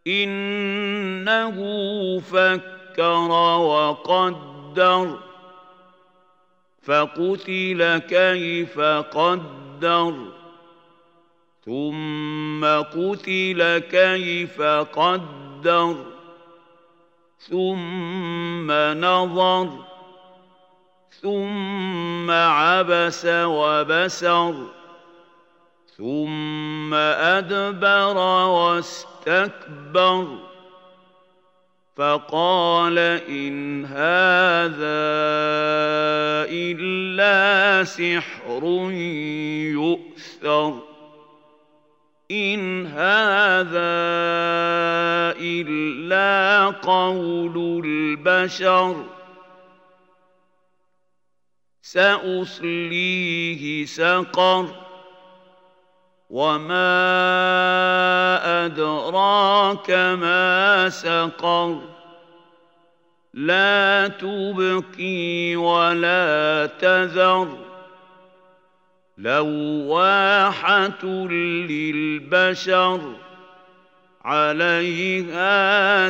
إنه فكر وقدر فقتل كيف قدر ثم قتل كيف قدر ثم نظر ثم عبس وبسر ثم أدبر واستكبر فقال إن هذا إلا سحر يؤثر إن هذا إلا قول البشر سأصليه سقر وما أدراك ما سقر لا تبقي ولا تذر لواحة للبشر عليها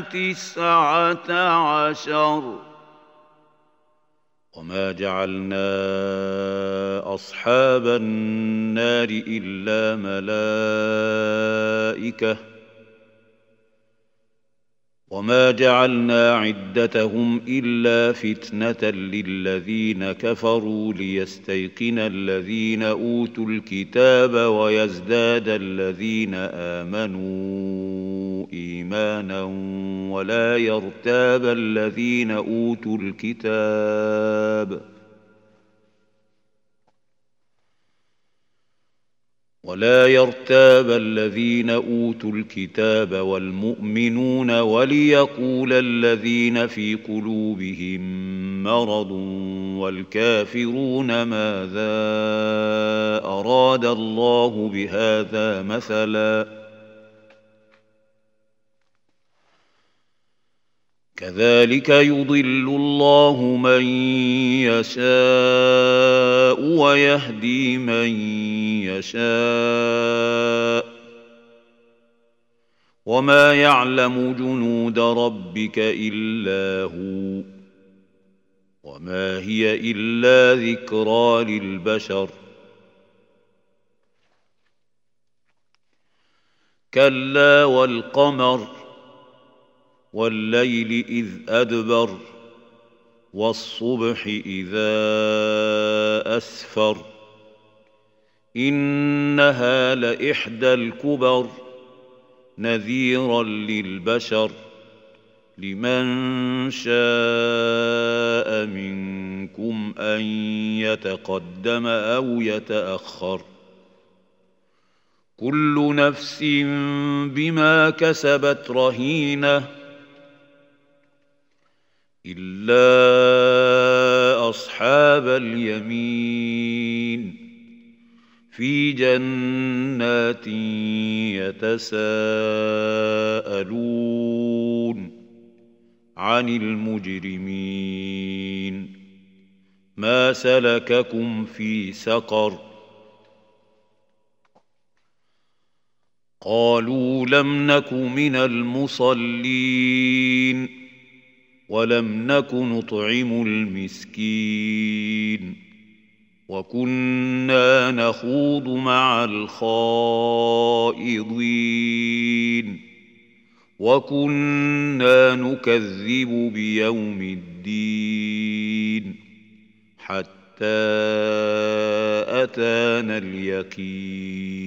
19 وما جعلنا أصحاب النار إلا ملائكة وما جعلنا عدتهم إلا فتنة للذين كفروا ليستيقن الذين أوتوا الكتاب ويزداد الذين آمنوا إيمانا ولا يرتاب الذين أوتوا الكتاب والمؤمنون وليقول الذين في قلوبهم مرض والكافرون ماذا أراد الله بهذا مثلا كذلك يضل الله من يشاء ويهدي من يشاء وما يعلم جنود ربك إلا هو وما هي إلا ذكرى للبشر كلا والقمر والليل إذ أدبر والصبح إذا أسفر إنها لإحدى الكبر نذيرا للبشر لمن شاء منكم أن يتقدم أو يتأخر كل نفس بما كسبت رهينة إلا أصحاب اليمين في جنات يتساءلون عن المجرمين ما سلككم في سقر قالوا لم نك من المصلين ولم نك نطعم المسكين وكنا نخوض مع الخائضين وكنا نكذب بيوم الدين حتى أتانا اليقين